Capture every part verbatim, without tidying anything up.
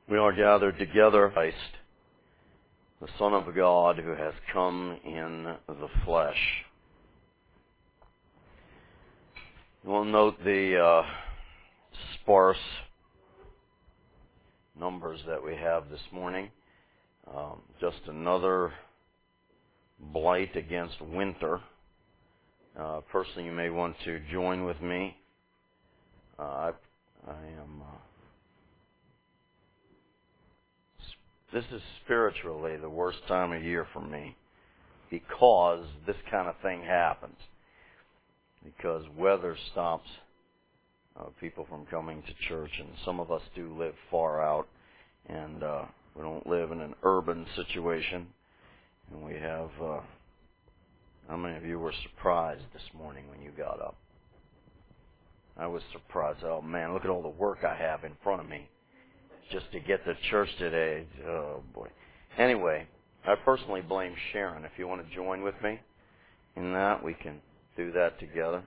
We are gathered together, Christ, the Son of God, who has come in the flesh. You will note the uh, sparse numbers that we have this morning. Um, just another blight against winter. Uh, personally, you may want to join with me. Uh, I, I am... Uh, This is spiritually the worst time of year for me because this kind of thing happens. Because weather stops uh, people from coming to church, and some of us do live far out, and uh, we don't live in an urban situation. And we have, uh, how many of you were surprised this morning when you got up? I was surprised. Oh man, look at all the work I have in front of me just to get to church today. Oh boy. Anyway, I personally blame Sharon. If you want to join with me in that, we can do that together.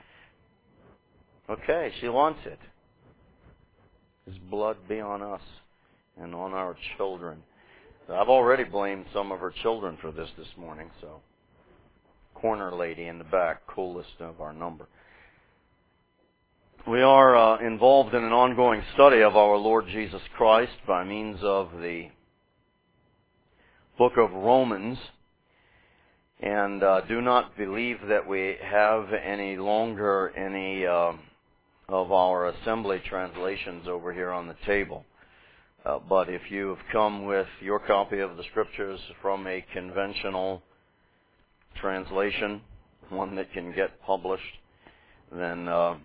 Okay, she wants it. His blood be on us and on our children. I've already blamed some of her children for this this morning, so corner lady in the back, coolest of our number. We are uh, involved in an ongoing study of our Lord Jesus Christ by means of the book of Romans, and uh, do not believe that we have any longer any uh, of our assembly translations over here on the table. Uh, but if you have come with your copy of the Scriptures from a conventional translation, one that can get published, then... Uh,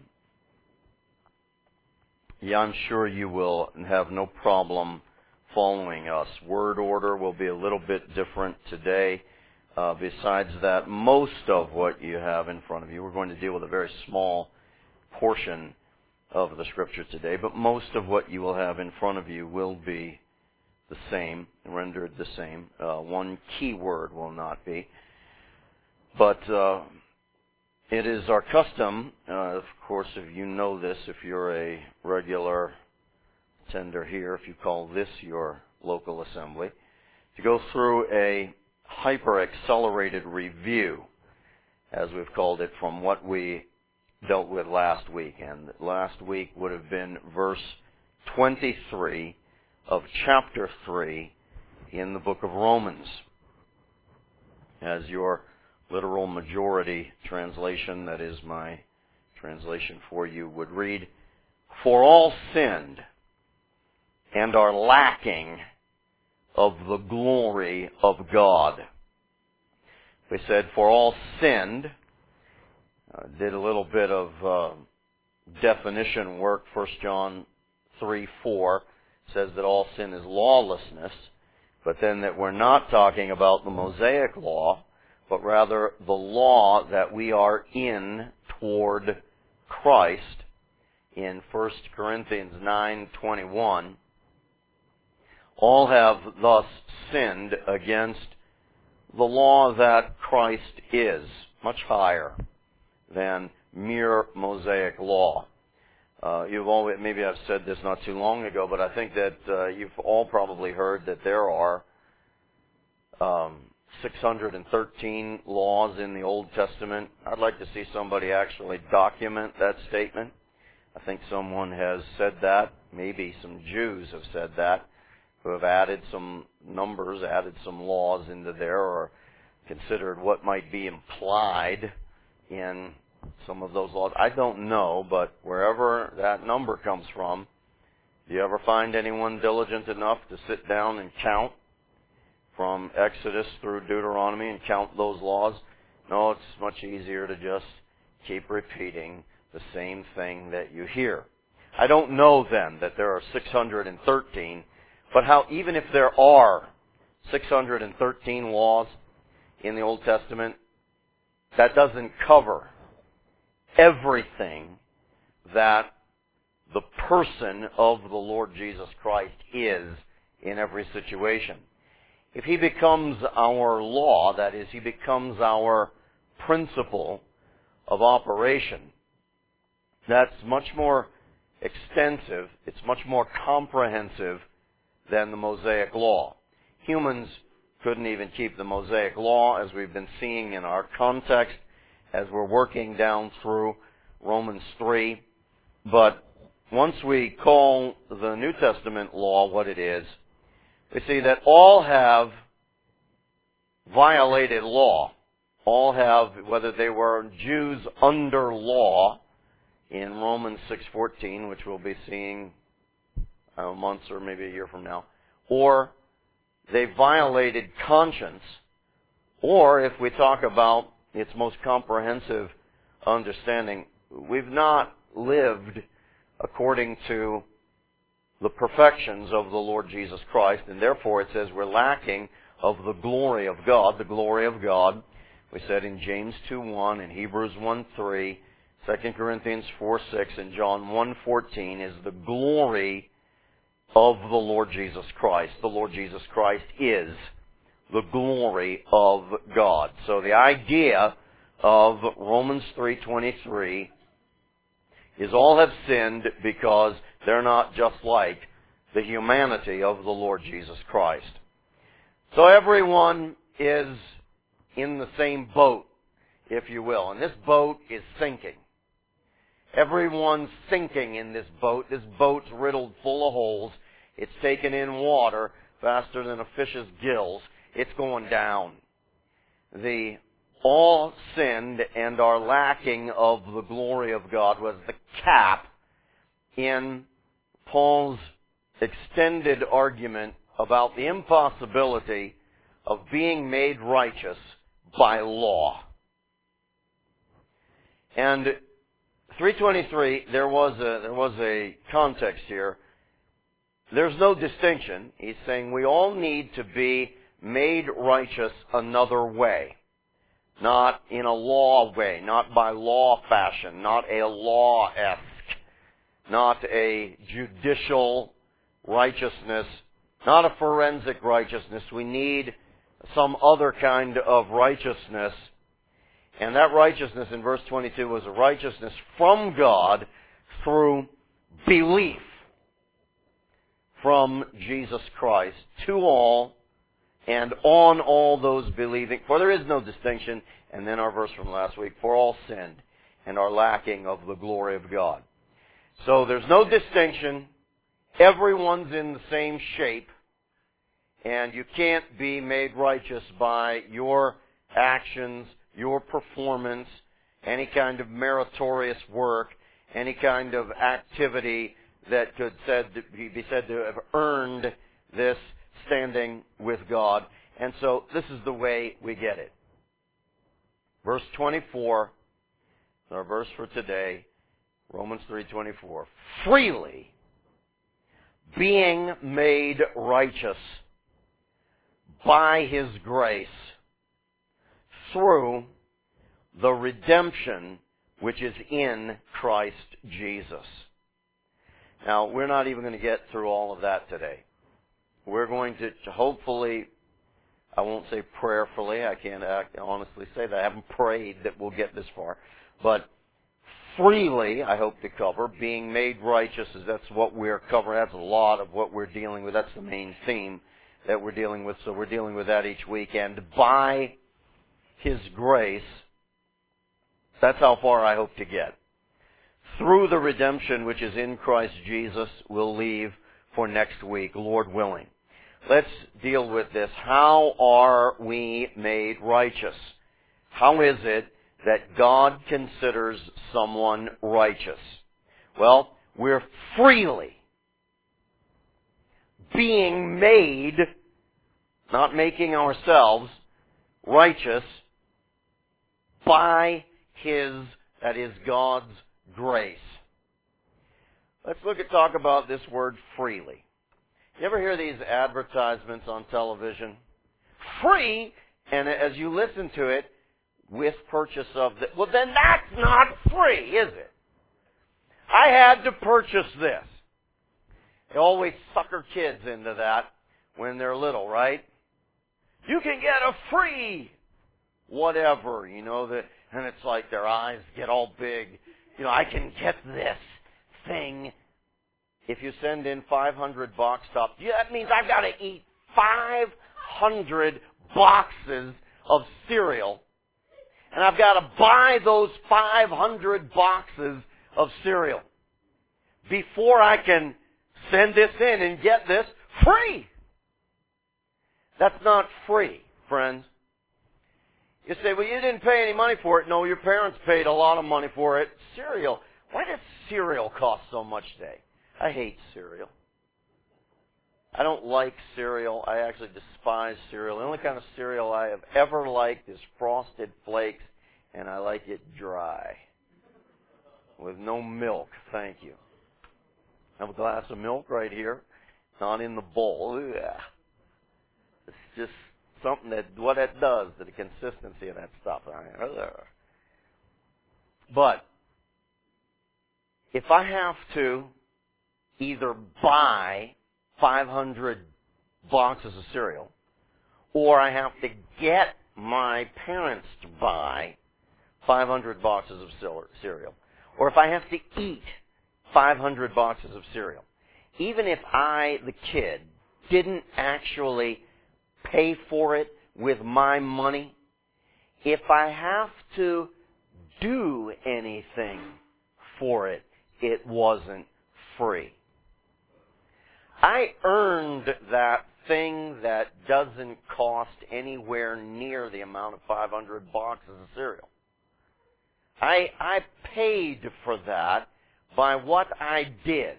Yeah, I'm sure you will have no problem following us. Word order will be a little bit different today. Uh, besides that, most of what you have in front of you, we're going to deal with a very small portion of the Scripture today, but most of what you will have in front of you will be the same, rendered the same. Uh, one key word will not be. But... Uh, It is our custom, uh, of course, if you know this, if you're a regular attender here, if you call this your local assembly, to go through a hyper-accelerated review, as we've called it, from what we dealt with last week. And last week would have been verse twenty-three of chapter three in the book of Romans. As your literal majority translation, that is my translation for you, would read, "For all sinned and are lacking of the glory of God." We said, for all sinned, uh, did a little bit of uh, definition work. First John three four says that all sin is lawlessness, but then that we're not talking about the Mosaic law, but rather the law that we are in toward Christ. In First Corinthians nine twenty-one, all have thus sinned against the law that Christ is, much higher than mere Mosaic law. Uh, you've always, maybe I've said this not too long ago, but I think that uh, you've all probably heard that there are um, six hundred thirteen laws in the Old Testament. I'd like to see somebody actually document that statement. I think someone has said that. Maybe some Jews have said that, who have added some numbers, added some laws into there, or considered what might be implied in some of those laws. I don't know, but wherever that number comes from, do you ever find anyone diligent enough to sit down and count from Exodus through Deuteronomy and count those laws? No, it's much easier to just keep repeating the same thing that you hear. I don't know then that there are six hundred thirteen, but how, even if there are six hundred thirteen laws in the Old Testament, that doesn't cover everything that the person of the Lord Jesus Christ is in every situation. If He becomes our law, that is, He becomes our principle of operation, that's much more extensive, it's much more comprehensive than the Mosaic Law. Humans couldn't even keep the Mosaic Law, as we've been seeing in our context as we're working down through Romans three. But once we call the New Testament law what it is, we see that all have violated law. All have, whether they were Jews under law in Romans six fourteen, which we'll be seeing uh, months or maybe a year from now, or they violated conscience, or if we talk about its most comprehensive understanding, we've not lived according to the perfections of the Lord Jesus Christ, and therefore it says we're lacking of the glory of God, the glory of God. We said in James two one, in Hebrews one three, Second Corinthians four six, and John one fourteen is the glory of the Lord Jesus Christ. The Lord Jesus Christ is the glory of God. So the idea of Romans three twenty-three is all have sinned because they're not just like the humanity of the Lord Jesus Christ. So everyone is in the same boat, if you will, and this boat is sinking. Everyone's sinking in this boat. This boat's riddled full of holes. It's taken in water faster than a fish's gills. It's going down. The all sinned and are lacking of the glory of God was the cap in Paul's extended argument about the impossibility of being made righteous by law. And three twenty-three, there was a, there was a context here. There's no distinction. He's saying we all need to be made righteous another way. Not in a law way, not by law fashion, not a law-esque, not a judicial righteousness, not a forensic righteousness. We need some other kind of righteousness. And that righteousness in verse twenty-two was a righteousness from God through belief from Jesus Christ to all and on all those believing. For there is no distinction. And then our verse from last week, for all sinned and are lacking of the glory of God. So there's no distinction. Everyone's in the same shape. And you can't be made righteous by your actions, your performance, any kind of meritorious work, any kind of activity that could said to be said to have earned this standing with God. And so this is the way we get it. Verse twenty-four, our verse for today, Romans three twenty-four. Freely being made righteous by His grace through the redemption which is in Christ Jesus. Now, we're not even going to get through all of that today. We're going to hopefully, I won't say prayerfully, I can't honestly say that. I haven't prayed that we'll get this far. But freely, I hope to cover, being made righteous, is that's what we're covering. That's a lot of what we're dealing with. That's the main theme that we're dealing with. So we're dealing with that each week. And by His grace, that's how far I hope to get. Through the redemption which is in Christ Jesus, we'll leave for next week, Lord willing. Let's deal with this. How are we made righteous? How is it that God considers someone righteous? Well, we're freely being made, not making ourselves, righteous by His, that is God's grace. Let's look at, talk about this word freely. You ever hear these advertisements on television? Free, and as you listen to it, with purchase of the, well then that's not free, is it? I had to purchase this. They always sucker kids into that when they're little, right? You can get a free whatever, you know, the, and it's like their eyes get all big. You know, I can get this thing if you send in five hundred box tops, yeah, that means I've got to eat five hundred boxes of cereal. And I've got to buy those five hundred boxes of cereal before I can send this in and get this free. That's not free, friends. You say, well, you didn't pay any money for it. No, your parents paid a lot of money for it. Cereal. Why does cereal cost so much today? I hate cereal. I don't like cereal. I actually despise cereal. The only kind of cereal I have ever liked is Frosted Flakes, and I like it dry. With no milk, thank you. I have a glass of milk right here, not in the bowl. Ugh. It's just something that, what it does to the consistency of that stuff. But, if I have to either buy five hundred boxes of cereal, or I have to get my parents to buy five hundred boxes of cereal, or if I have to eat five hundred boxes of cereal, even if I, the kid, didn't actually pay for it with my money, if I have to do anything for it, it wasn't free. I earned that thing that doesn't cost anywhere near the amount of five hundred boxes of cereal. I, I paid for that by what I did.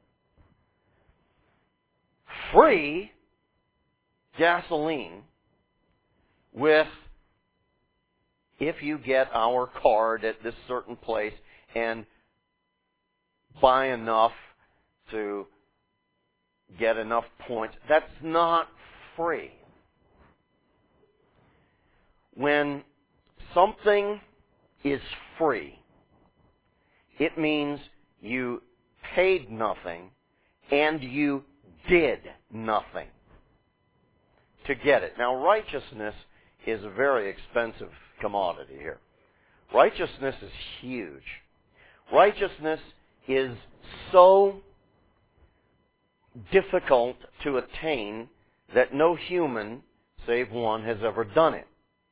Free gasoline with, if you get our card at this certain place and buy enough to get enough points, that's not free. When something is free, it means you paid nothing and you did nothing to get it. Now, righteousness is a very expensive commodity here. Righteousness is huge. Righteousness is so difficult to attain that no human, save one, has ever done it.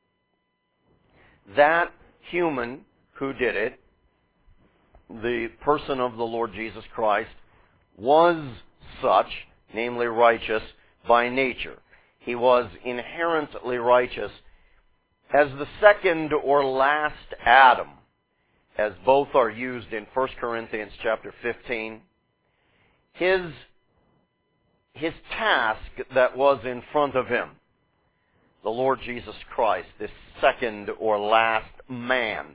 That human who did it, the person of the Lord Jesus Christ, was such, namely righteous by nature. He was inherently righteous as the second or last Adam, as both are used in First Corinthians chapter fifteen. His, his task that was in front of him, the Lord Jesus Christ, this second or last man.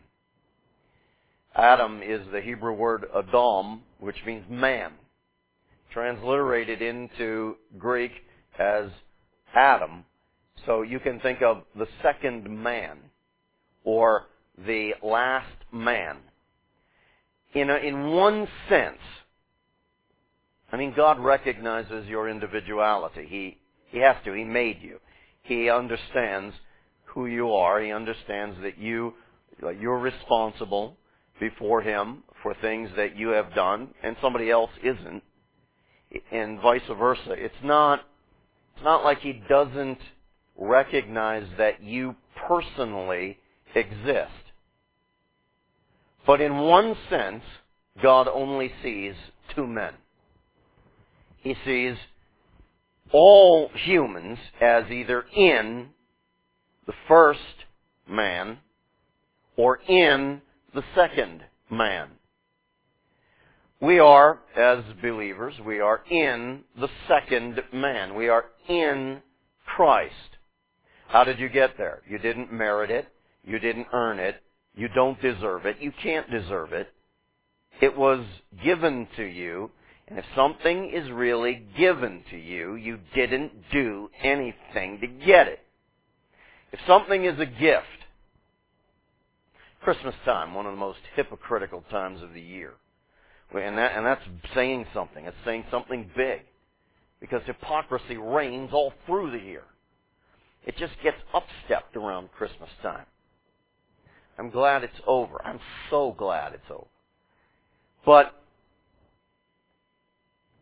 Adam is the Hebrew word Adam, which means man, transliterated into Greek as Adam. So you can think of the second man or the last man. In a, in one sense, I mean, God recognizes your individuality. He, he has to. He made you. He understands who you are. He understands that you, you're responsible before Him for things that you have done and somebody else isn't, and vice versa. It's not, it's not like He doesn't recognize that you personally exist. But in one sense, God only sees two men. He sees all humans as either in the first man or in the second man. We are, as believers, we are in the second man. We are in Christ. How did you get there? You didn't merit it. You didn't earn it. You don't deserve it. You can't deserve it. It was given to you. And if something is really given to you, you didn't do anything to get it. If something is a gift, Christmas time, one of the most hypocritical times of the year. And, that, and that's saying something. It's saying something big. Because hypocrisy reigns all through the year. It just gets upstepped around Christmas time. I'm glad it's over. I'm so glad it's over. But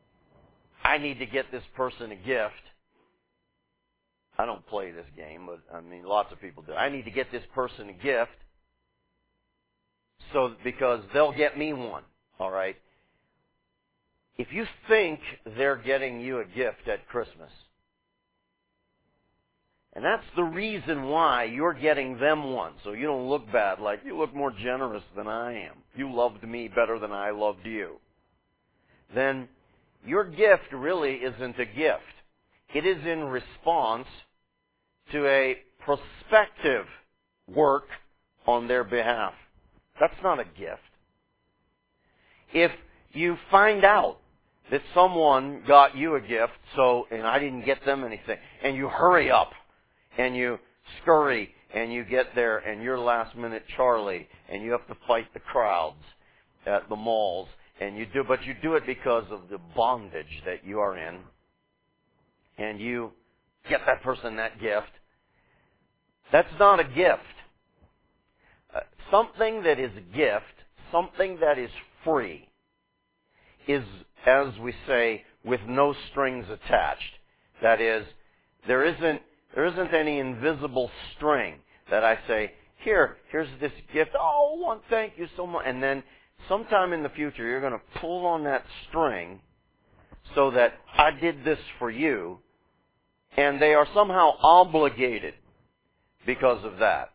I need to get this person a gift. I don't play this game, but I mean, lots of people do. I need to get this person a gift so because they'll get me one, all right? If you think they're getting you a gift at Christmas, and that's the reason why you're getting them one, so you don't look bad, like you look more generous than I am. You loved me better than I loved you. Then your gift really isn't a gift. It is in response to a prospective work on their behalf. That's not a gift. If you find out that someone got you a gift, so, and I didn't get them anything, and you hurry up, and you scurry, and you get there, and you're last minute Charlie, and you have to fight the crowds at the malls, and you do, but you do it because of the bondage that you are in, and you get that person that gift. That's not a gift. Uh, something that is a gift, something that is free, is, as we say, with no strings attached. That is, there isn't there isn't any invisible string that I say, here, here's this gift. Oh, one, thank you so much. And then sometime in the future, you're going to pull on that string so that I did this for you, and they are somehow obligated because of that.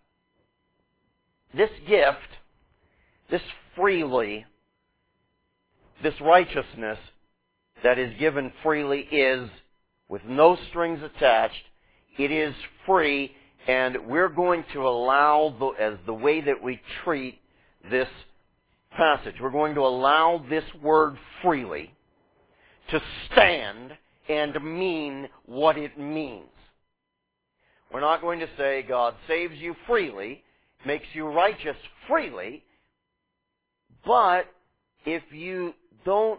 This gift, this freely, this righteousness that is given freely is with no strings attached. It is free, and we're going to allow, the, as the way that we treat this passage, we're going to allow this word freely to stand and mean what it means. We're not going to say God saves you freely, makes you righteous freely, but if you don't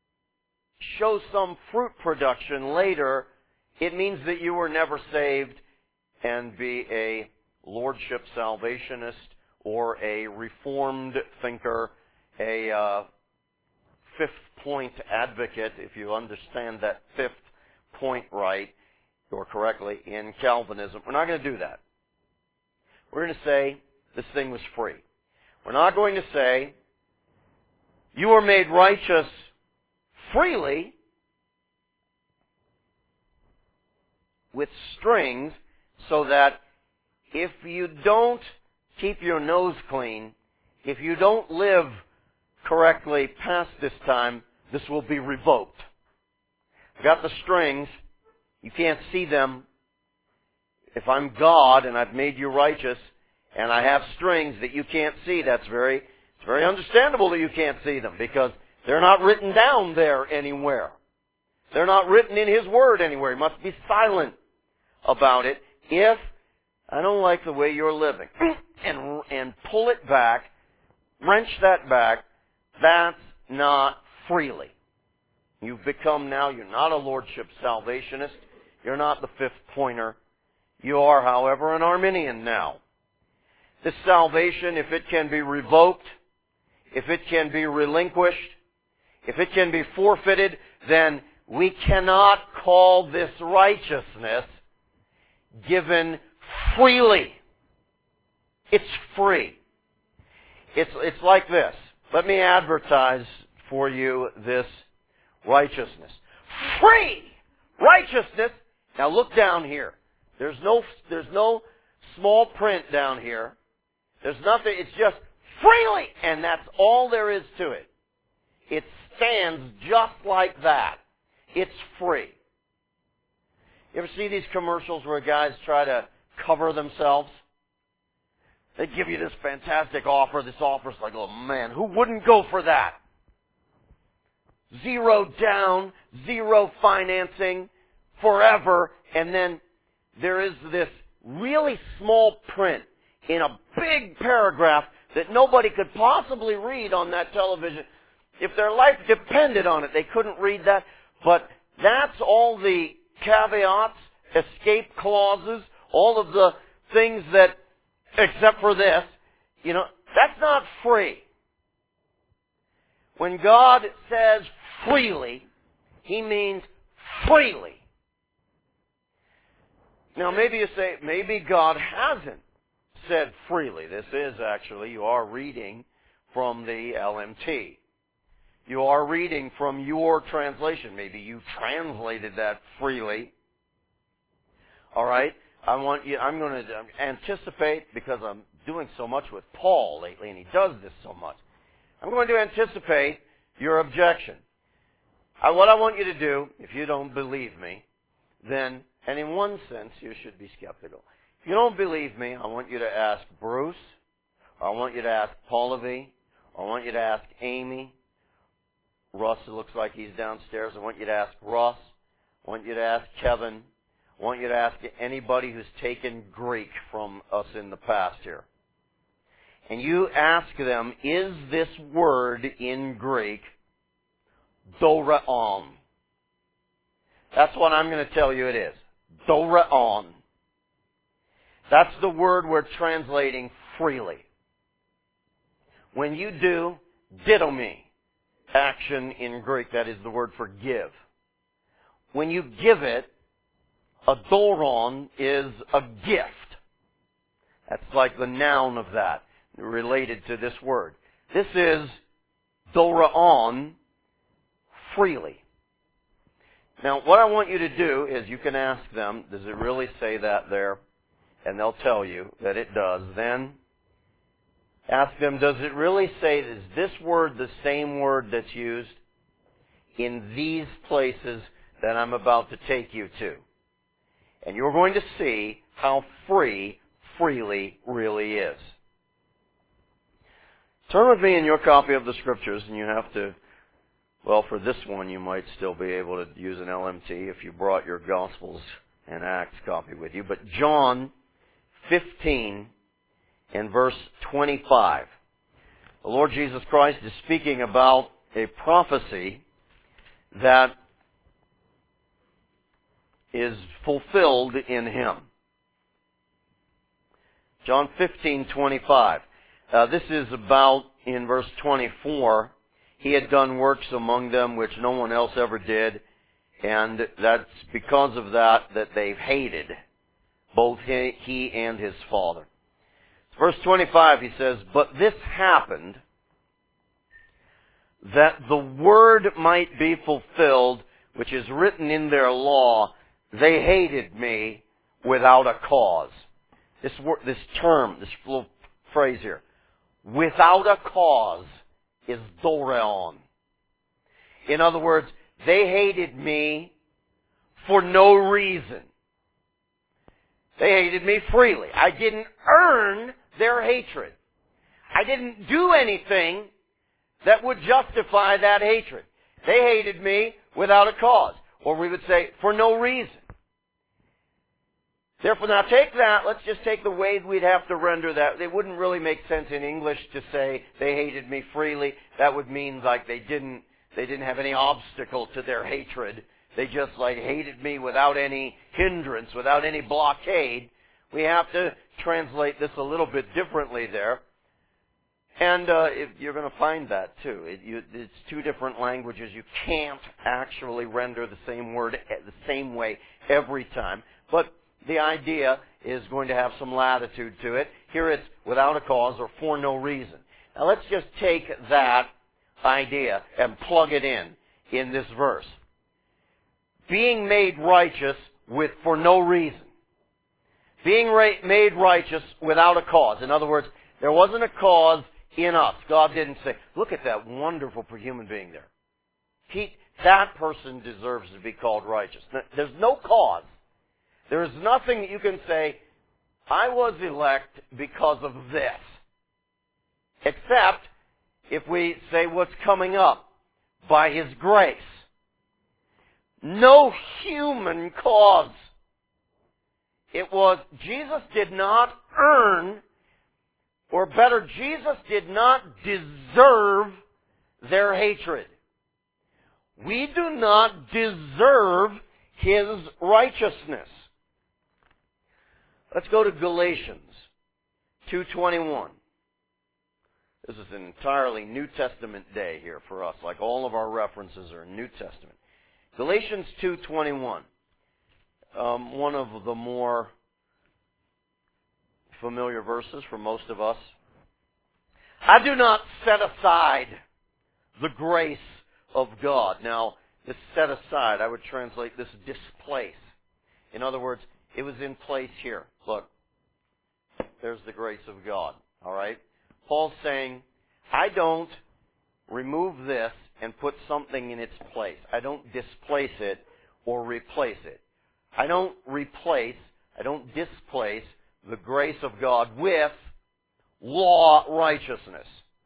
show some fruit production later, it means that you were never saved, and be a lordship salvationist or a reformed thinker, a uh, fifth point advocate, if you understand that fifth point right or correctly in Calvinism. We're not going to do that. We're going to say this thing was free. We're not going to say you were made righteous freely with strings, so that if you don't keep your nose clean, if you don't live correctly past this time, this will be revoked. I've got the strings. You can't see them. If I'm God and I've made you righteous and I have strings that you can't see, that's very, it's very understandable that you can't see them because they're not written down there anywhere. They're not written in His Word anywhere. He must be silent about it. If I don't like the way you're living, and and pull it back, wrench that back, that's not freely. You've become now, you're not a lordship salvationist. You're not the fifth pointer. You are, however, an Arminian now. This salvation, if it can be revoked, if it can be relinquished, if it can be forfeited, then we cannot call this righteousness given freely. It's free. It's, it's like this. Let me advertise for you this righteousness. Free righteousness. Now look down here. There's no, there's no small print down here. There's nothing. It's just freely. And that's all there is to it. It stands just like that. It's free. You ever see these commercials where guys try to cover themselves? They give you this fantastic offer. This offer's like, oh man, who wouldn't go for that? Zero down, zero financing, forever. And then there is this really small print in a big paragraph that nobody could possibly read on that television. If their life depended on it, they couldn't read that. But that's all the caveats, escape clauses, all of the things that, except for this, you know, that's not free. When God says freely, He means freely. Now maybe you say, maybe God hasn't said freely. This is actually, you are reading from the L M T. You are reading from your translation. Maybe you translated that freely. All right? I want you, I'm going to anticipate, because I'm doing so much with Paul lately, and he does this so much. I'm going to anticipate your objection. I, what I want you to do, if you don't believe me, then, and in one sense, you should be skeptical. If you don't believe me, I want you to ask Bruce, or I want you to ask Paulovie, or I want you to ask Amy. Russ, it looks like he's downstairs. I want you to ask Russ. I want you to ask Kevin. I want you to ask anybody who's taken Greek from us in the past here. And you ask them, is this word in Greek doreon? That's what I'm going to tell you it is. Doreon. That's the word we're translating freely. When you do didomi, action in Greek, that is the word for give. When you give it, a doron is a gift. That's like the noun of that, related to this word. This is doreon, freely. Now, what I want you to do is you can ask them, does it really say that there? And they'll tell you that it does. Then ask them, does it really say, is this word the same word that's used in these places that I'm about to take you to? And you're going to see how free freely really is. Turn with me in your copy of the Scriptures, and you have to, well, for this one you might still be able to use an L M T if you brought your Gospels and Acts copy with you. But John fifteen and verse twenty-five. The Lord Jesus Christ is speaking about a prophecy that is fulfilled in Him. John fifteen twenty-five. Uh, this is about, in verse twenty-four, He had done works among them which no one else ever did, and that's because of that that they've hated both he, he and His Father. Verse twenty-five, He says, but this happened that the word might be fulfilled, which is written in their law, they hated me without a cause. This word, this term, this little phrase here, without a cause, is doreon. In other words, they hated me for no reason. They hated me freely. I didn't earn their hatred. I didn't do anything that would justify that hatred. They hated me without a cause. Or we would say, for no reason. Therefore, now take that, let's just take the way we'd have to render that. It wouldn't really make sense in English to say they hated me freely. That would mean like they didn't, they didn't have any obstacle to their hatred. They just like hated me without any hindrance, without any blockade. We have to translate this a little bit differently there. And uh, if you're going to find that too. It, you, it's two different languages. You can't actually render the same word the same way every time. But the idea is going to have some latitude to it. Here it's without a cause or for no reason. Now let's just take that idea and plug it in in this verse. Being made righteous with for no reason. Being ra- made righteous without a cause. In other words, there wasn't a cause in us. God didn't say, look at that wonderful human being there. He, that person deserves to be called righteous. There's no cause. There is nothing that you can say, I was elect because of this. Except if we say what's coming up, by His grace. No human cause. It was, Jesus did not earn, or better, Jesus did not deserve their hatred. We do not deserve His righteousness. Let's go to Galatians two twenty-one. This is an entirely New Testament day here for us, like all of our references are New Testament. Galatians two twenty-one, um, one of the more familiar verses for most of us. I do not set aside the grace of God. Now, this set aside, I would translate this displace. In other words, it was in place here. Look, there's the grace of God. All right? Paul's saying, I don't remove this and put something in its place. I don't displace it or replace it. I don't replace, I don't displace the grace of God with law righteousness.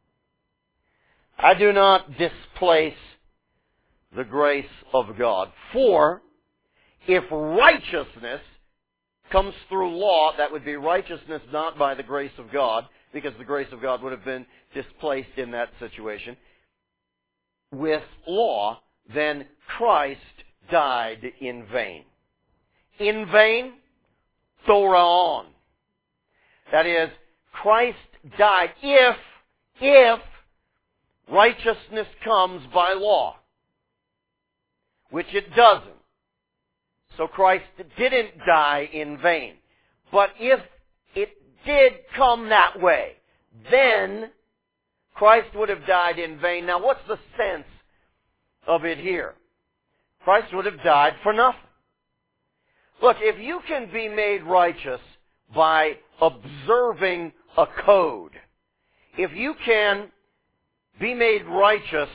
I do not displace the grace of God. For if righteousness comes through law, that would be righteousness not by the grace of God, because the grace of God would have been displaced in that situation. With law, then Christ died in vain. In vain, thoraon. That is, Christ died if, if righteousness comes by law, which it doesn't. So Christ didn't die in vain. But if it did come that way, then Christ would have died in vain. Now, what's the sense of it here? Christ would have died for nothing. Look, if you can be made righteous by observing a code, if you can be made righteous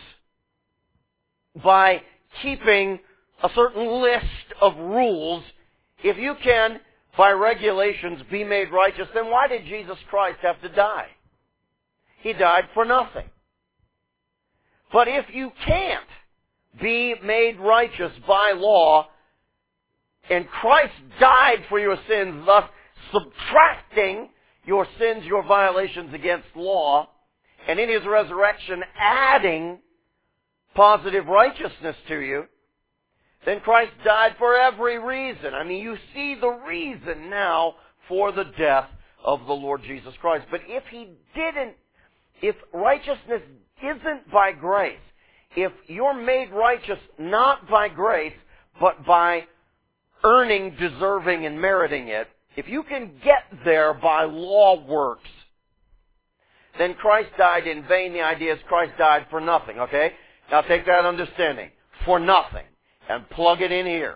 by keeping a certain list of rules, if you can, by regulations, be made righteous, then why did Jesus Christ have to die? He died for nothing. But if you can't be made righteous by law, and Christ died for your sins, thus subtracting your sins, your violations against law, and in His resurrection adding positive righteousness to you, then Christ died for every reason. I mean, you see the reason now for the death of the Lord Jesus Christ. But if He didn't, if righteousness isn't by grace, if you're made righteous not by grace, but by earning, deserving, and meriting it, if you can get there by law works, then Christ died in vain. The idea is Christ died for nothing, okay? Now take that understanding. For nothing. And plug it in here.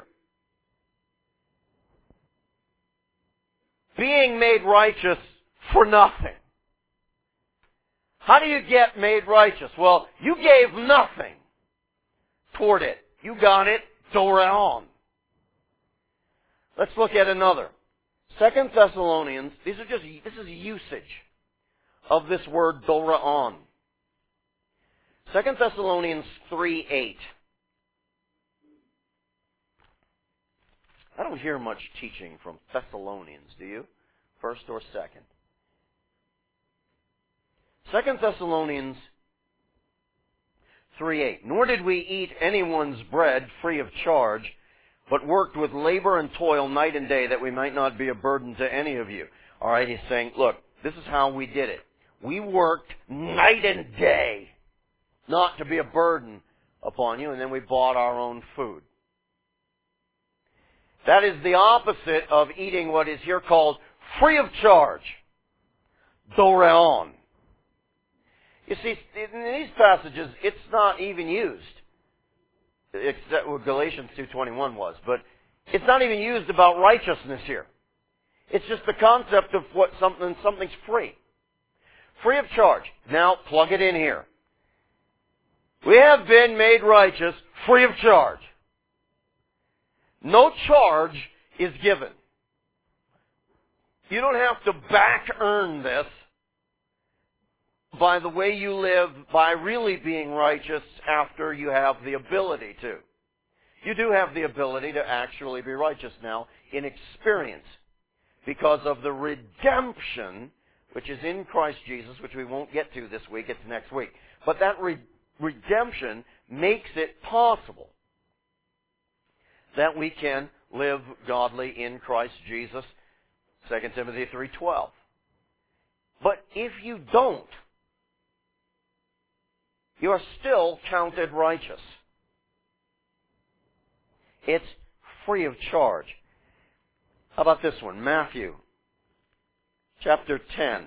Being made righteous for nothing. How do you get made righteous? Well, you gave nothing toward it. You got it, thoraon. Let's look at another. Second Thessalonians, these are just, this is usage of this word thoraon. Second Thessalonians three eight. I don't hear much teaching from Thessalonians, do you? First or second? Second Thessalonians three eight. Nor did we eat anyone's bread free of charge, but worked with labor and toil night and day that we might not be a burden to any of you. All right, he's saying, look, this is how we did it. We worked night and day not to be a burden upon you, and then we bought our own food. That is the opposite of eating what is here called free of charge, thoraon. You see, in these passages, it's not even used, except what Galatians two twenty-one was, but it's not even used about righteousness here. It's just the concept of what something something's free. Free of charge. Now, plug it in here. We have been made righteous free of charge. No charge is given. You don't have to back earn this by the way you live, by really being righteous after you have the ability to. You do have the ability to actually be righteous now in experience because of the redemption which is in Christ Jesus, which we won't get to this week, it's next week. But that re- redemption makes it possible that we can live godly in Christ Jesus, Second Timothy three twelve. But if you don't, you are still counted righteous. It's free of charge. How about this one? Matthew chapter ten.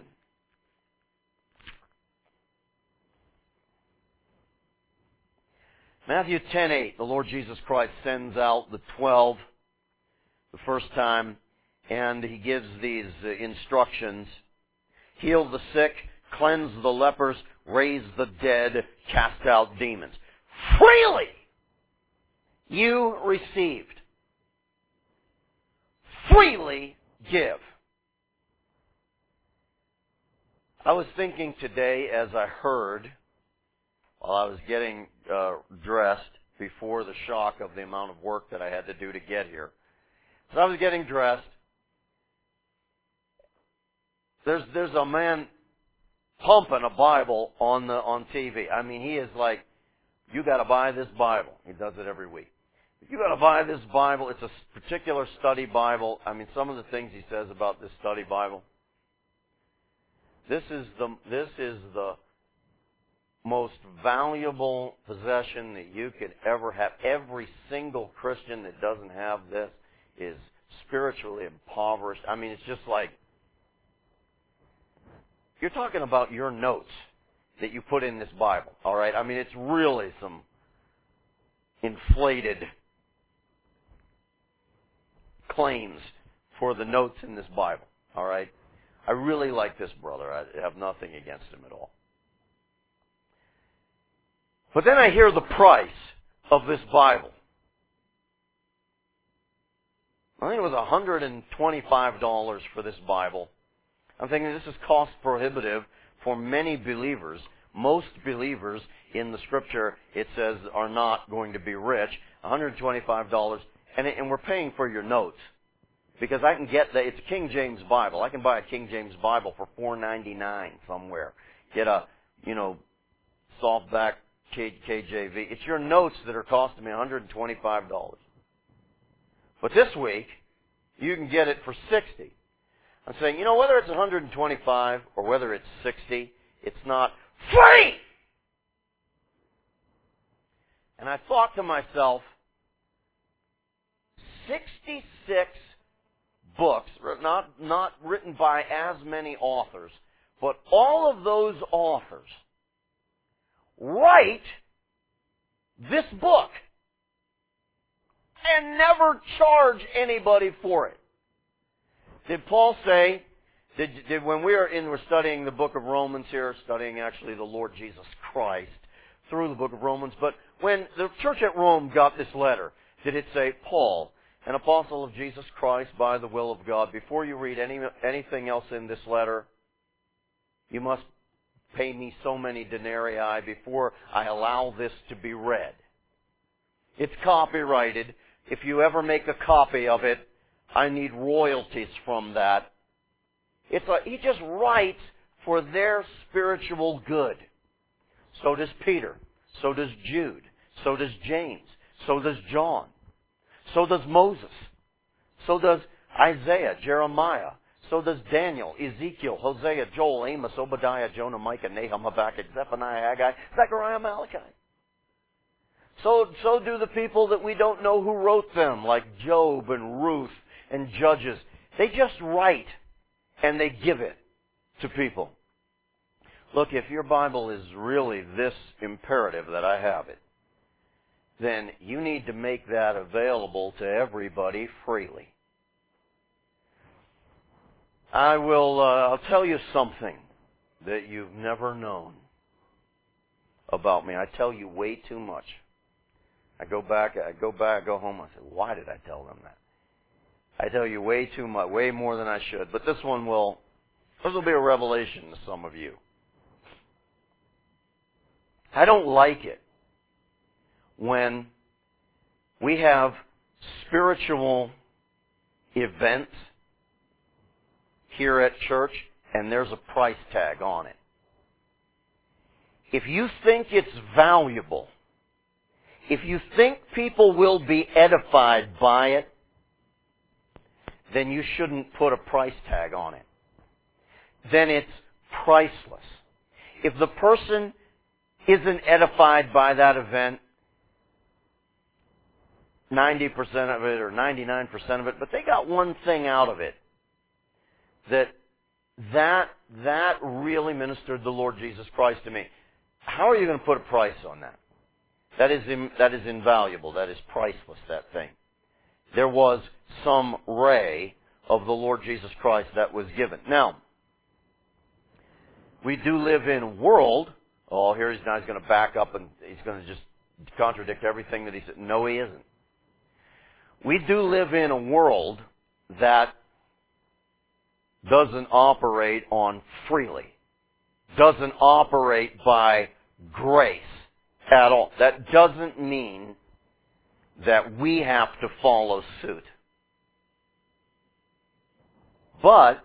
Matthew ten eight, the Lord Jesus Christ sends out the twelve the first time, and He gives these uh, instructions. Heal the sick, cleanse the lepers, raise the dead, cast out demons. Freely you received. Freely give. I was thinking today as I heard, while I was getting uh, dressed before the shock of the amount of work that I had to do to get here. As I was getting dressed, there's there's a man pumping a Bible on the on T V. I mean, he is like, you got to buy this Bible. He does it every week. You got to buy this Bible. It's a particular study Bible. I mean, some of the things he says about this study Bible. This is the this is the most valuable possession that you could ever have. Every single Christian that doesn't have this is spiritually impoverished. I mean, it's just like, you're talking about your notes that you put in this Bible, all right? I mean, it's really some inflated claims for the notes in this Bible, all right? I really like this brother. I have nothing against him at all. But then I hear the price of this Bible. I think it was one hundred twenty-five dollars for this Bible. I'm thinking this is cost prohibitive for many believers. Most believers in the Scripture, it says, are not going to be rich. one hundred twenty-five dollars, and, it, and we're paying for your notes. Because I can get the, it's a King James Bible. I can buy a King James Bible for four ninety-nine somewhere. Get a, you know, softback K J V. It's your notes that are costing me one hundred twenty-five dollars. But this week, you can get it for sixty dollars. I'm saying, you know, whether it's one hundred twenty-five dollars or whether it's sixty dollars, it's not free! And I thought to myself, sixty-six books, not, not written by as many authors, but all of those authors write this book and never charge anybody for it. Did Paul say, did, did when we are in, we're studying the book of Romans here, studying actually the Lord Jesus Christ through the book of Romans, but when the church at Rome got this letter, did it say, Paul, an apostle of Jesus Christ by the will of God, before you read any anything else in this letter, you must pay me so many denarii before I allow this to be read. It's copyrighted. If you ever make a copy of it, I need royalties from that. It's a, he just writes for their spiritual good. So does Peter. So does Jude. So does James. So does John. So does Moses. So does Isaiah, Jeremiah. So does Daniel, Ezekiel, Hosea, Joel, Amos, Obadiah, Jonah, Micah, Nahum, Habakkuk, Zephaniah, Haggai, Zechariah, Malachi. So, so do the people that we don't know who wrote them, like Job and Ruth and Judges. They just write and they give it to people. Look, if your Bible is really this imperative that I have it, then you need to make that available to everybody freely. I will, uh, I'll tell you something that you've never known about me. I tell you way too much. I go back, I go back, go home, I say, why did I tell them that? I tell you way too much, way more than I should. But this one will, this will be a revelation to some of you. I don't like it when we have spiritual events here at church and there's a price tag on it. If you think it's valuable, if you think people will be edified by it, then you shouldn't put a price tag on it. Then it's priceless. If the person isn't edified by that event, ninety percent of it or ninety-nine percent of it, but they got one thing out of it that that that really ministered the Lord Jesus Christ to me. How are you going to put a price on that? That is in, that is invaluable. That is priceless, that thing. There was some ray of the Lord Jesus Christ that was given. Now, we do live in a world. Oh, here he's now he's going to back up and he's going to just contradict everything that he said. No, he isn't. We do live in a world that doesn't operate on freely, doesn't operate by grace at all. That doesn't mean that we have to follow suit. But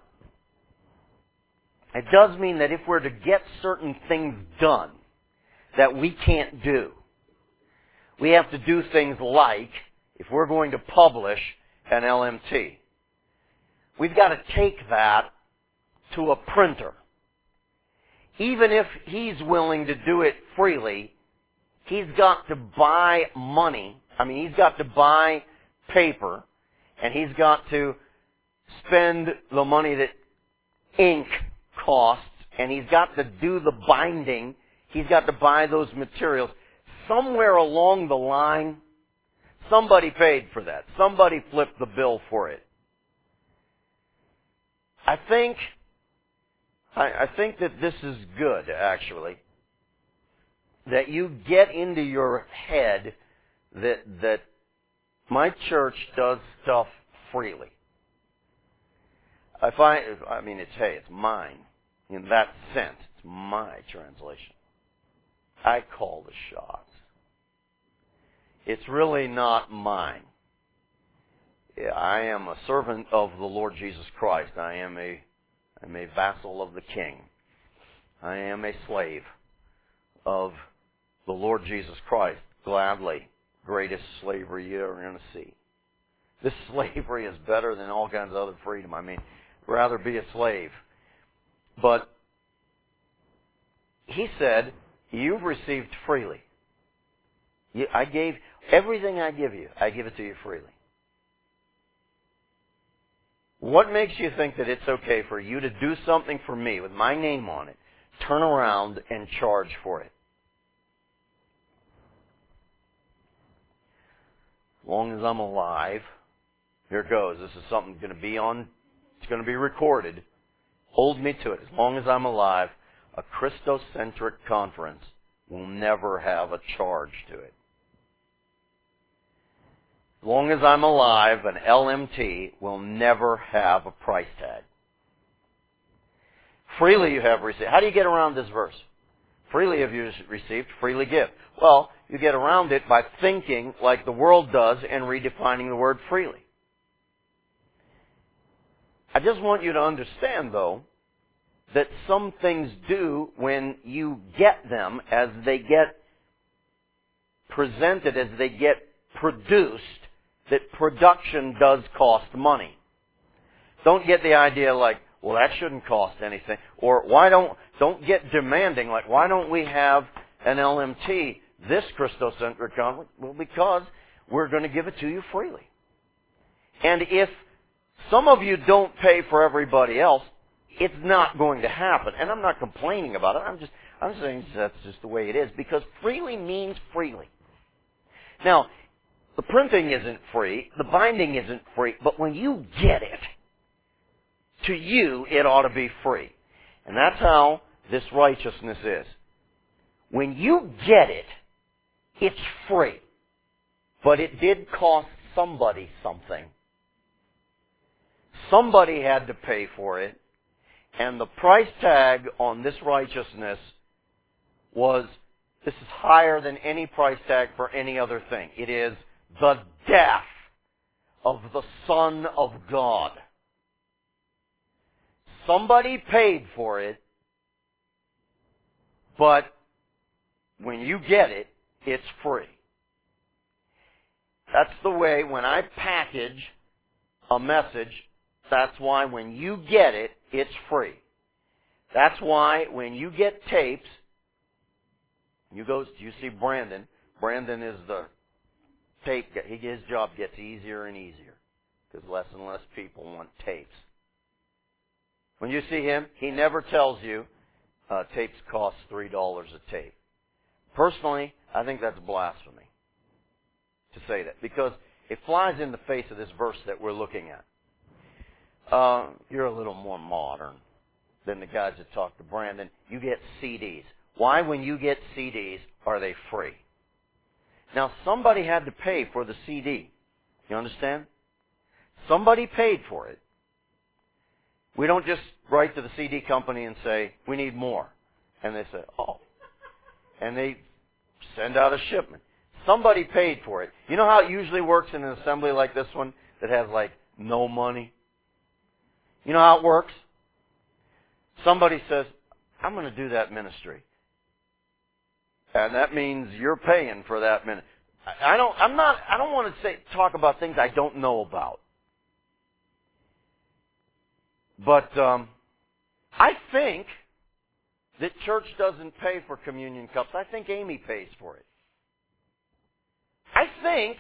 it does mean that if we're to get certain things done that we can't do, we have to do things like, if we're going to publish an L M T, we've got to take that to a printer. Even if he's willing to do it freely, he's got to buy money. I mean, he's got to buy paper, and he's got to spend the money that ink costs, and he's got to do the binding. He's got to buy those materials. Somewhere along the line, somebody paid for that. Somebody flipped the bill for it. I think, I, I think that this is good, actually, that you get into your head that that my church does stuff freely. I find, I mean, it's, hey, it's mine. In that sense, it's my translation. I call the shots. It's really not mine. I am a servant of the Lord Jesus Christ. I am a, I'm a vassal of the King. I am a slave of the Lord Jesus Christ. Gladly, greatest slavery you're ever going to see. This slavery is better than all kinds of other freedom. I mean, rather be a slave. But he said, you've received freely. You, I gave, everything I give you, I give it to you freely. What makes you think that it's okay for you to do something for me with my name on it, turn around and charge for it? As long as I'm alive, here it goes. This is something going to be on, it's going to be recorded. Hold me to it. As long as I'm alive, a Christocentric conference will never have a charge to it. As long as I'm alive, an L M T will never have a price tag. Freely you have received. How do you get around this verse? Freely have you received, freely give. Well, you get around it by thinking like the world does and redefining the word freely. I just want you to understand, though, that some things do, when you get them, as they get presented, as they get produced, that production does cost money. Don't get the idea like, well, that shouldn't cost anything. Or why don't, don't get demanding, like, why don't we have an L M T, this Christocentric conference? Well, because we're going to give it to you freely. And if some of you don't pay for everybody else, it's not going to happen. And I'm not complaining about it. I'm just, I'm saying that's just the way it is, because freely means freely. Now, the printing isn't free, the binding isn't free, but when you get it, to you, it ought to be free. And that's how this righteousness is. When you get it, it's free. But it did cost somebody something. Somebody had to pay for it. And the price tag on this righteousness was, this is higher than any price tag for any other thing. It is the death of the Son of God. Somebody paid for it, but when you get it, it's free. That's the way when I package a message, that's why when you get it, it's free. That's why when you get tapes, you go, you see Brandon. Brandon is the tape, his job gets easier and easier because less and less people want tapes. When you see him, he never tells you uh, tapes cost three dollars a tape. Personally, I think that's blasphemy to say that because it flies in the face of this verse that we're looking at. Uh, you're a little more modern than the guys that talk to Brandon. You get C Ds. Why, when you get C Ds, are they free? Now, somebody had to pay for the C D. You understand? Somebody paid for it. We don't just write to the C D company and say, we need more. And they say, oh. And they send out a shipment. Somebody paid for it. You know how it usually works in an assembly like this one that has like no money? You know how it works? Somebody says, I'm going to do that ministry. And that means you're paying for that ministry. I don't, I'm not, I don't want to say, talk about things I don't know about. But, um, I think that church doesn't pay for communion cups. I think Amy pays for it. I think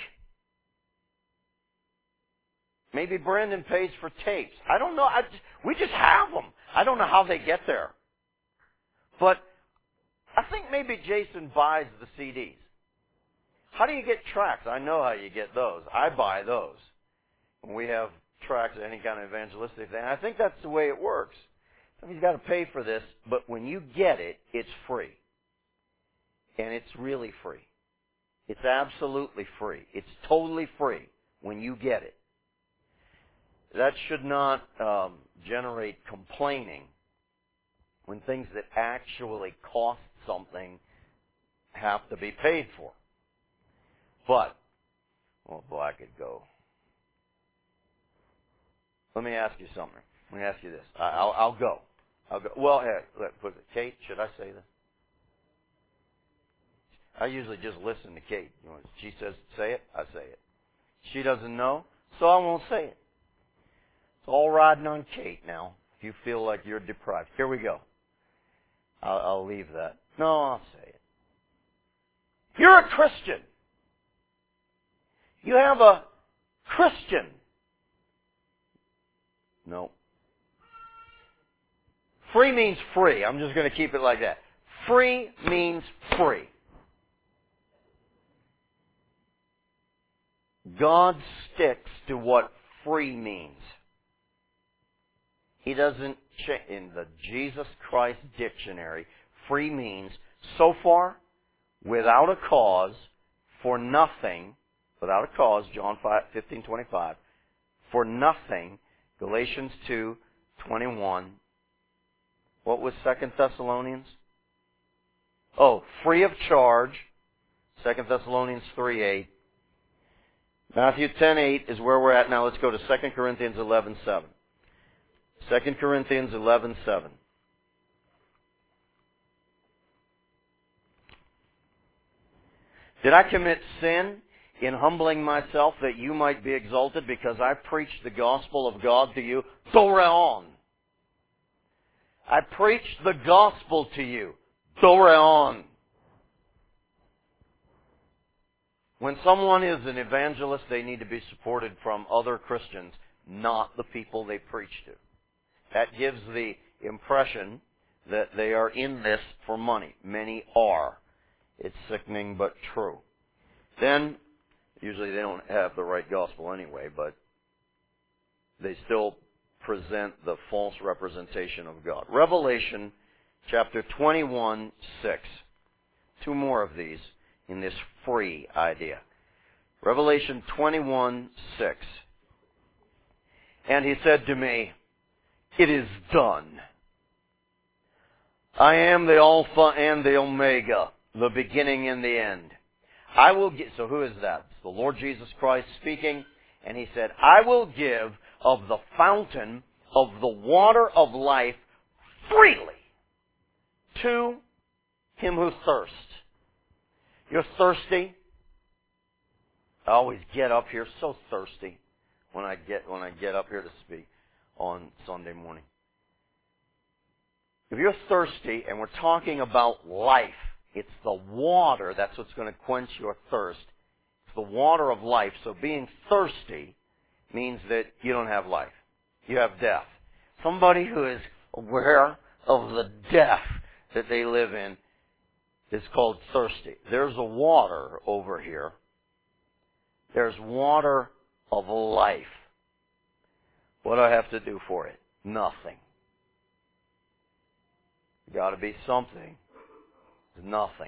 maybe Brandon pays for tapes. I don't know. I, we just have them. I don't know how they get there. But I think maybe Jason buys the C Ds. How do you get tracts? I know how you get those. I buy those. When we have tracts, any kind of evangelistic thing. I think that's the way it works. Somebody's got to pay for this, but when you get it, it's free. And it's really free. It's absolutely free. It's totally free when you get it. That should not um, generate complaining when things that actually cost something have to be paid for. But, well, boy, I could go. Let me ask you something. Let me ask you this. I, I'll, I'll go. I'll go. Well, hey, look, was it Kate? Should I say this? I usually just listen to Kate. You know, she says say it, I say it. She doesn't know, so I won't say it. It's all riding on Kate now. If you feel like you're deprived. Here we go. I'll, I'll leave that. No, I'll say it. You're a Christian. You have a Christian. No. Free means free. I'm just going to keep it like that. Free means free. God sticks to what free means. He doesn't change. In the Jesus Christ dictionary, free means so far, without a cause, for nothing, without a cause, John fifteen twenty-five, for nothing, Galatians two twenty-one. What was Second Thessalonians? Oh, free of charge, Second Thessalonians three eight. Matthew ten eight is where we're at now. Let's go to Second Corinthians eleven seven. Second Corinthians eleven seven. Did I commit sin in humbling myself that you might be exalted because I preached the gospel of God to you? Doreon. I preached the gospel to you. Doreon. When someone is an evangelist, they need to be supported from other Christians, not the people they preach to. That gives the impression that they are in this for money. Many are. It's sickening but true. Then, usually they don't have the right gospel anyway, but they still present the false representation of God. Revelation chapter twenty-one six. Two more of these in this free idea. Revelation twenty-one six. And he said to me, it is done. I am the Alpha and the Omega, the beginning and the end. I will give, so who is that? It's the Lord Jesus Christ speaking, and he said, I will give of the fountain of the water of life freely to him who thirsts. You're thirsty? I always get up here so thirsty when I get when I get up here to speak on Sunday morning. If you're thirsty and we're talking about life, it's the water that's what's going to quench your thirst It's the water of life. So being thirsty means that you don't have life. You have death. Somebody who is aware of the death that they live in is called thirsty. There's a water over here. There's water of life. What do I have to do for it? Nothing. Got to be something. It's nothing.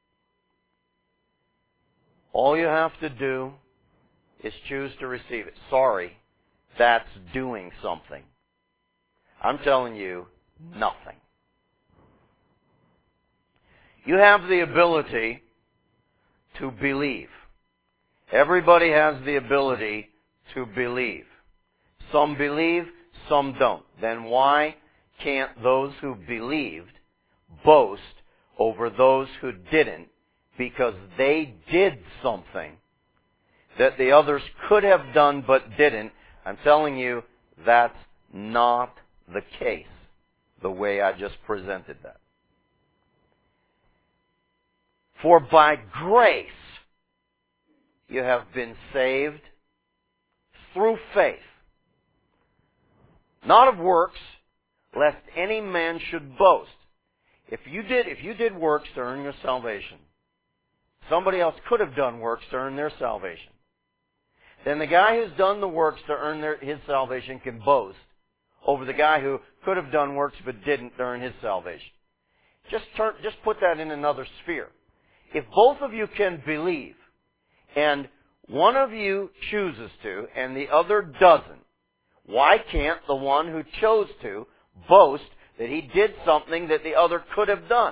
All you have to do is choose to receive it. Sorry, that's doing something. I'm telling you, nothing. You have the ability to believe. Everybody has the ability to believe. Some believe, some don't. Then why can't those who believed boast over those who didn't, because they did something that the others could have done but didn't? I'm telling you, that's not the case, the way I just presented that. For by grace you have been saved through faith, not of works, lest any man should boast. If you did, if you did works to earn your salvation, somebody else could have done works to earn their salvation. Then the guy who's done the works to earn their, his salvation can boast over the guy who could have done works but didn't to earn his salvation. Just turn, just put that in another sphere. If both of you can believe, and one of you chooses to, and the other doesn't, why can't the one who chose to boast that he did something that the other could have done?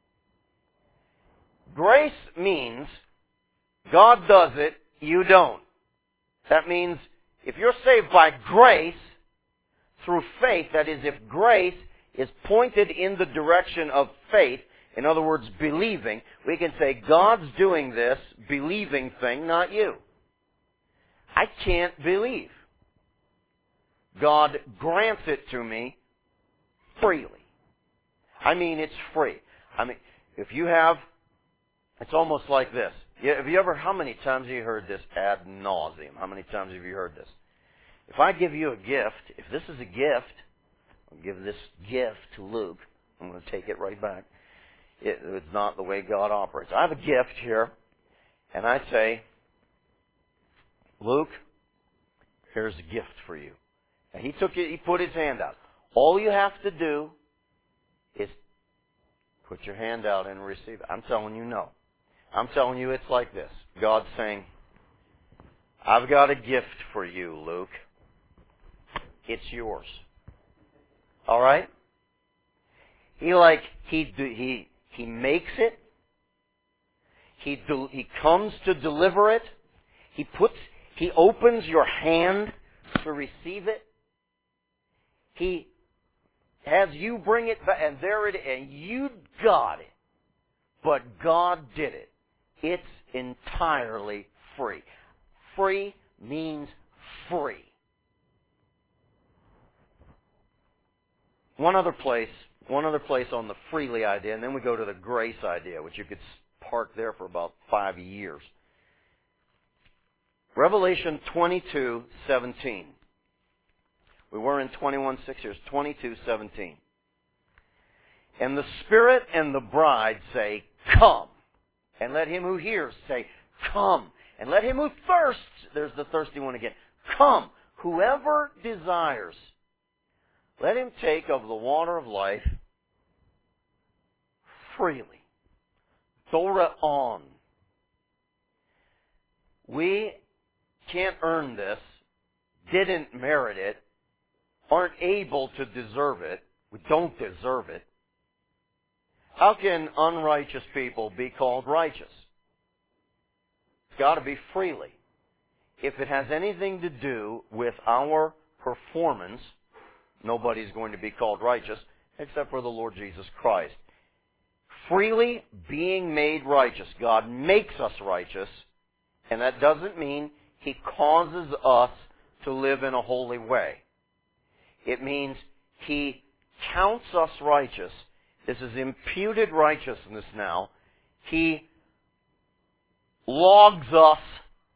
Grace means God does it, you don't. That means if you're saved by grace through faith, that is, if grace is pointed in the direction of faith, in other words, believing, we can say, God's doing this believing thing, not you. I can't believe. God grants it to me freely. I mean, it's free. I mean, if you have, it's almost like this. Have you ever, how many times have you heard this ad nauseum? How many times have you heard this? If I give you a gift, if this is a gift, I'll give this gift to Luke. I'm going to take it right back. It, it's not the way God operates. I have a gift here, and I say, Luke, here's a gift for you. And he took it, he put his hand out. All you have to do is put your hand out and receive it. I'm telling you no. I'm telling you it's like this. God's saying, I've got a gift for you, Luke. It's yours. All right? He like, he, he, he makes it. He, de- he comes to deliver it. He puts, he opens your hand to receive it. He has you bring it back, and there it is, and you got it. But God did it. It's entirely free. Free means free. One other place, one other place on the freely idea, and then we go to the grace idea, which you could park there for about five years. Revelation twenty-two seventeen. We were in twenty-one six years, twenty-two seventeen. And the Spirit and the bride say, come. And let him who hears say, come. And let him who thirsts, there's the thirsty one again, come. Whoever desires, let him take of the water of life freely. Dora on. We can't earn this, didn't merit it, aren't able to deserve it. We don't deserve it. How can unrighteous people be called righteous? It's got to be freely. If it has anything to do with our performance, nobody's going to be called righteous except for the Lord Jesus Christ. Freely being made righteous. God makes us righteous, and that doesn't mean He causes us to live in a holy way. It means He counts us righteous. This is imputed righteousness now. He logs us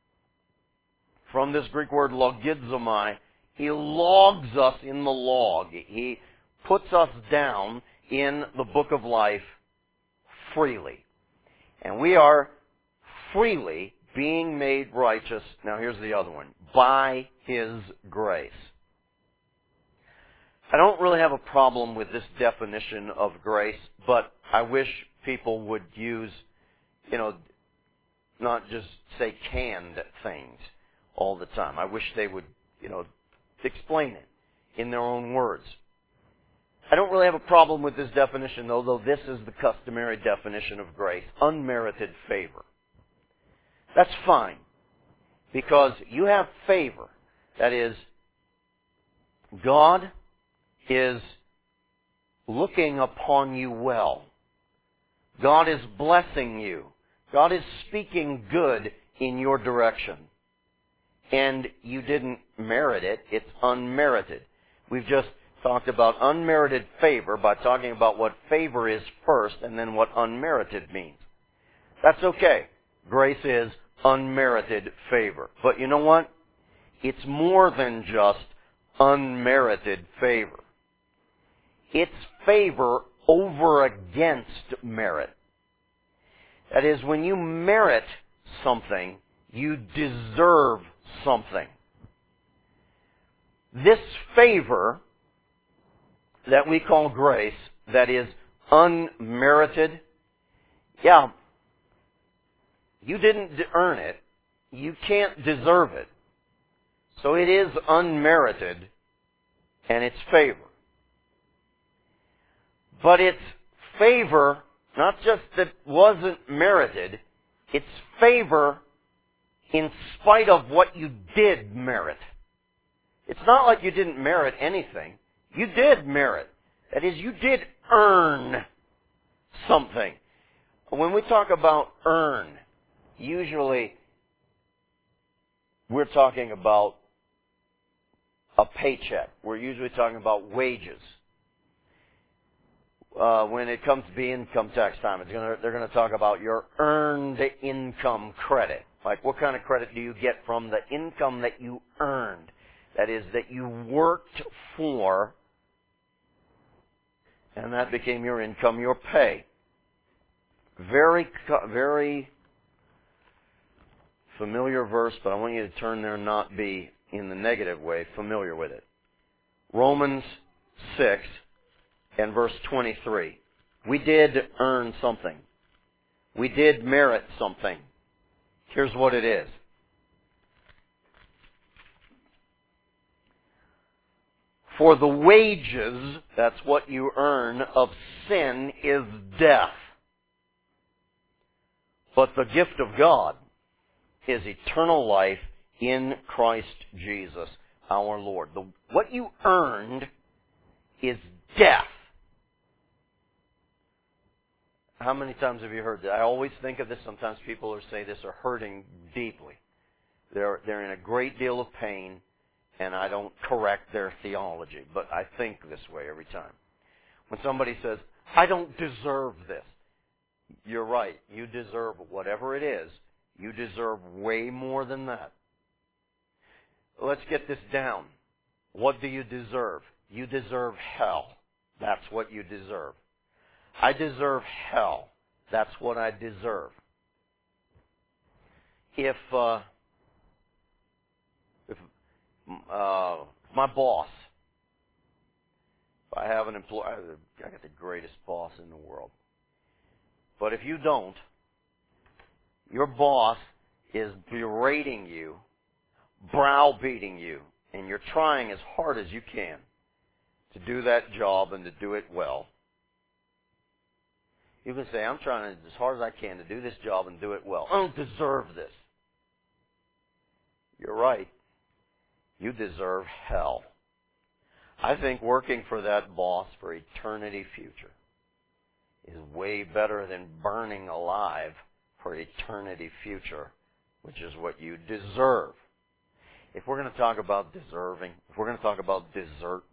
from this Greek word logizomai. He logs us in the log. He puts us down in the book of life freely. And we are freely being made righteous. Now here's the other one. By His grace. I don't really have a problem with this definition of grace, but I wish people would use, you know, not just say canned things all the time. I wish they would, you know, explain it in their own words. I don't really have a problem with this definition, though, though this is the customary definition of grace. Unmerited favor. That's fine, because you have favor. That is, God is looking upon you well. God is blessing you. God is speaking good in your direction. And you didn't merit it. It's unmerited. We've just talked about unmerited favor by talking about what favor is first and then what unmerited means. That's okay. Grace is unmerited favor. But you know what? It's more than just unmerited favor. It's favor over against merit. That is, when you merit something, you deserve something. This favor that we call grace, that is unmerited, yeah, you didn't earn it. You can't deserve it. So it is unmerited, and it's favor. But it's favor, not just that wasn't merited, it's favor in spite of what you did merit. It's not like you didn't merit anything. You did merit. That is, you did earn something. When we talk about earn, usually we're talking about a paycheck. We're usually talking about wages. Uh, when it comes to be income tax time, it's gonna, they're going to talk about your earned income credit. Like, what kind of credit do you get from the income that you earned? That is, that you worked for, and that became your income, your pay. Very, very familiar verse, but I want you to turn there and not be, in the negative way, familiar with it. Romans six and verse twenty-three. We did earn something. We did merit something. Here's what it is. For the wages, that's what you earn, of sin is death. But the gift of God is eternal life in Christ Jesus our Lord. The, what you earned is death. How many times have you heard that? I always think of this. Sometimes people who say this are hurting deeply. They're, they're in a great deal of pain, and I don't correct their theology, but I think this way every time. When somebody says, I don't deserve this, you're right. You deserve whatever it is. You deserve way more than that. Let's get this down. What do you deserve? You deserve hell. That's what you deserve. I deserve hell. That's what I deserve. If, uh, if uh, my boss, if I have an employee, I got the greatest boss in the world. But if you don't, your boss is berating you, browbeating you, and you're trying as hard as you can to do that job and to do it well. You can say, I'm trying as hard as I can to do this job and do it well. I don't deserve this. You're right. You deserve hell. I think working for that boss for eternity future is way better than burning alive for eternity future, which is what you deserve. If we're going to talk about deserving, if we're going to talk about desert,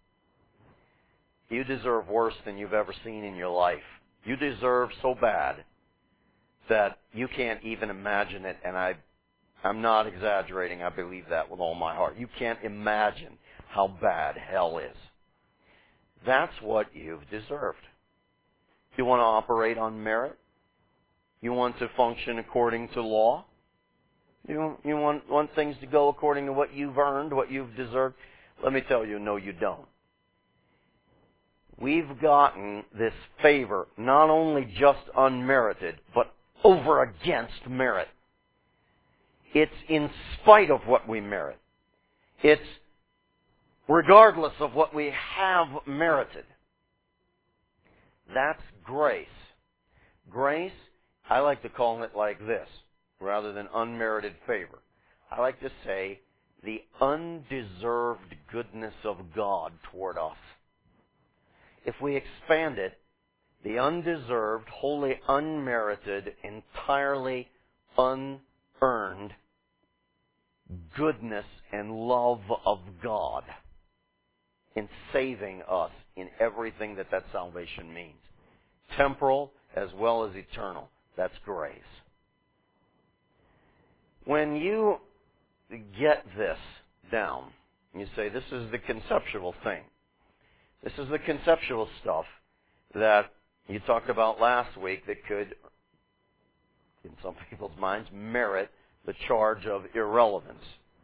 you deserve worse than you've ever seen in your life. You deserve so bad that you can't even imagine it, and I I'm not exaggerating. I believe that with all my heart. You can't imagine how bad hell is. That's what you've deserved. You want to operate on merit? You want to function according to law? You, you want, want things to go according to what you've earned, what you've deserved? Let me tell you, no, you don't. We've gotten this favor, not only just unmerited, but over against merit. It's in spite of what we merit. It's regardless of what we have merited. That's grace. Grace, I like to call it like this, rather than unmerited favor. I like to say the undeserved goodness of God toward us. If we expand it, the undeserved, wholly unmerited, entirely unearned goodness and love of God in saving us in everything that that salvation means. Temporal as well as eternal. That's grace. When you get this down, you say, this is the conceptual thing. This is the conceptual stuff that you talked about last week that could, in some people's minds, merit the charge of irrelevance.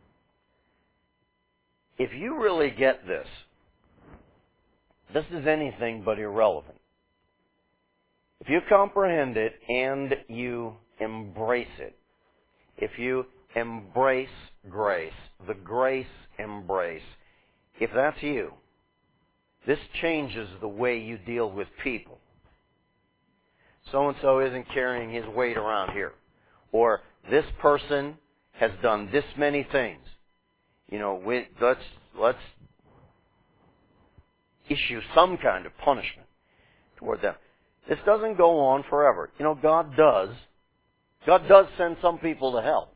If you really get this, this is anything but irrelevant. If you comprehend it and you embrace it, if you embrace grace, the grace embrace, if that's you, this changes the way you deal with people. So-and-so isn't carrying his weight around here. Or this person has done this many things. You know, we, let's, let's issue some kind of punishment toward them. This doesn't go on forever. You know, God does. God does send some people to hell.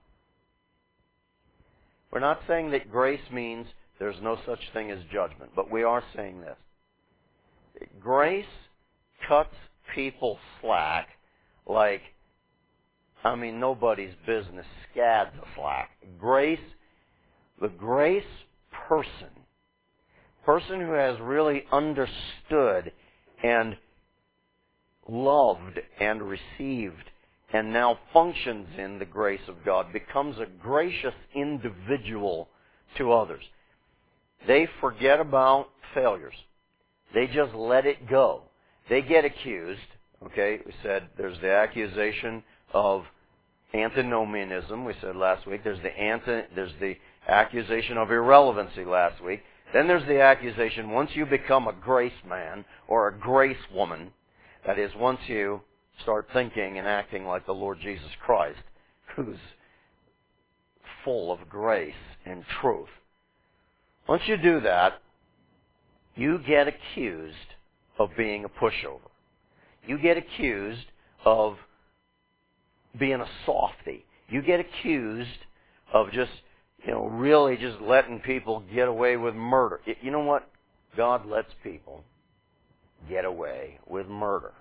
We're not saying that grace means there's no such thing as judgment, but we are saying this. Grace cuts people slack like, I mean, nobody's business, scads the slack. Grace, the grace person, person who has really understood and loved and received and now functions in the grace of God, becomes a gracious individual to others. They forget about failures. They just let it go. They get accused. Okay, we said there's the accusation of antinomianism. We said last week there's the anti, there's the accusation of irrelevancy last week. Then there's the accusation once you become a grace man or a grace woman, that is, once you start thinking and acting like the Lord Jesus Christ, who's full of grace and truth. Once you do that, you get accused of being a pushover. You get accused of being a softy. You get accused of just, you know, really just letting people get away with murder. You know what? God lets people get away with murder.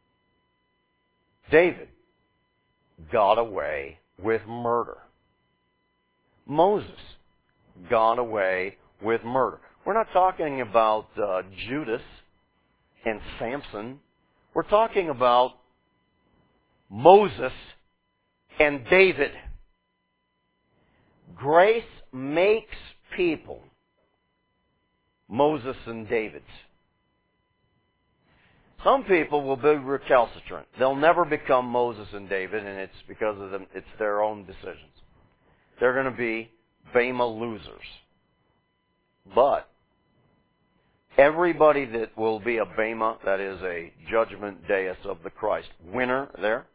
David got away with murder. Moses got away with murder. We're not talking about uh, Judas and Samson. We're talking about Moses and David. Grace makes people Moses and Davids. Some people will be recalcitrant. They'll never become Moses and David, and it's because of them. It's their own decisions. They're going to be Bema losers. But everybody that will be a Bema, that is a judgment deus of the Christ, winner there,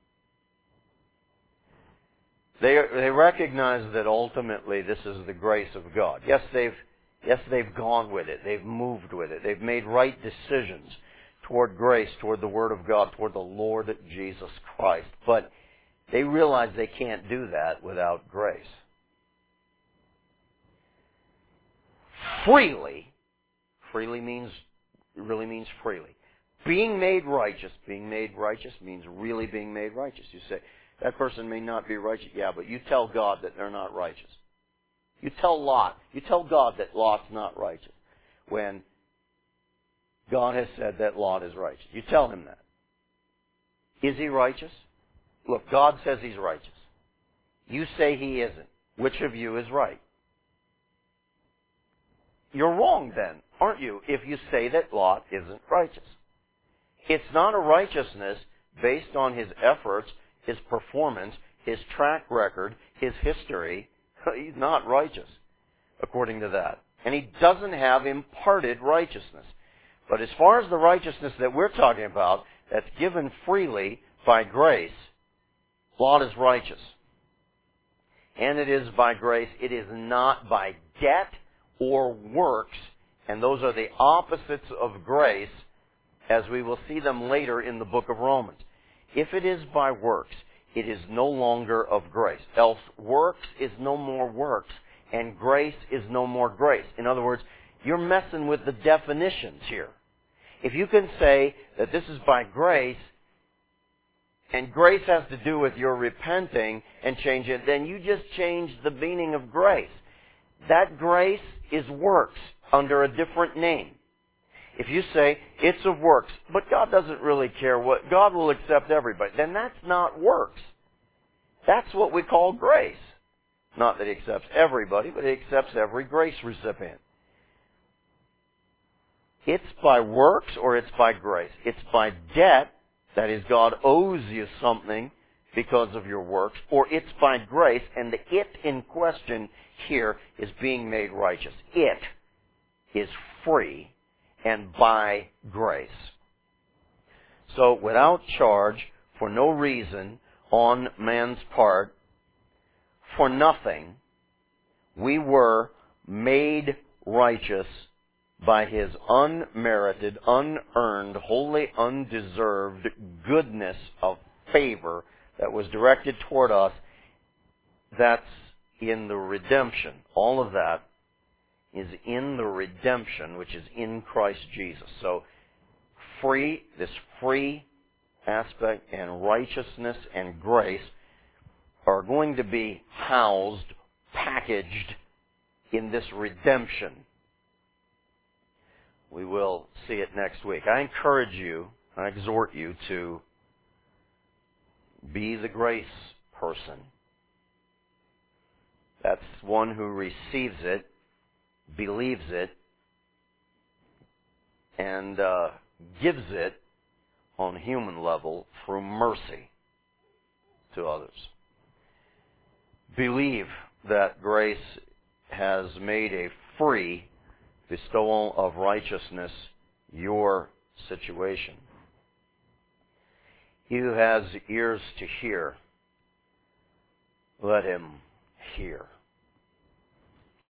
they they recognize that ultimately this is the grace of God. Yes, they've yes they've gone with it. They've moved with it. They've made right decisions toward grace, toward the Word of God, toward the Lord Jesus Christ. But they realize they can't do that without grace. Freely, freely means, it really means freely. Being made righteous, being made righteous means really being made righteous. You say, That person may not be righteous. Yeah, but you tell God that they're not righteous. You tell Lot, you tell God that Lot's not righteous, when God has said that Lot is righteous. You tell him that. Is he righteous? Look, God says he's righteous. You say he isn't. Which of you is right? You're wrong then, aren't you, if you say that Lot isn't righteous. It's not a righteousness based on his efforts, his performance, his track record, his history. He's not righteous, according to that. And he doesn't have imparted righteousness. But as far as the righteousness that we're talking about, that's given freely by grace, Lot is righteous. And it is by grace. It is not by debt or works. And those are the opposites of grace, as we will see them later in the book of Romans. If it is by works, it is no longer of grace. Else works is no more works, and grace is no more grace. In other words, you're messing with the definitions here. If you can say that this is by grace, and grace has to do with your repenting and change it, then you just changed the meaning of grace. That grace is works under a different name. If you say it's of works, but God doesn't really care what, God will accept everybody, then that's not works. That's what we call grace. Not that He accepts everybody, but He accepts every grace recipient. It's by works or it's by grace. It's by debt, that is, God owes you something because of your works, or it's by grace, and the it in question here is being made righteous. It is free and by grace. So, without charge, for no reason on man's part, for nothing, we were made righteous by His unmerited, unearned, wholly undeserved goodness of favor that was directed toward us. That's in the redemption. All of that is in the redemption, which is in Christ Jesus. So, free, this free aspect and righteousness and grace are going to be housed, packaged in this redemption. We will see it next week. I encourage you, I exhort you to be the grace person. That's one who receives it, believes it, and uh, gives it on a human level through mercy to others. Believe that grace has made a free bestowal of righteousness your situation. He who has ears to hear, let him hear.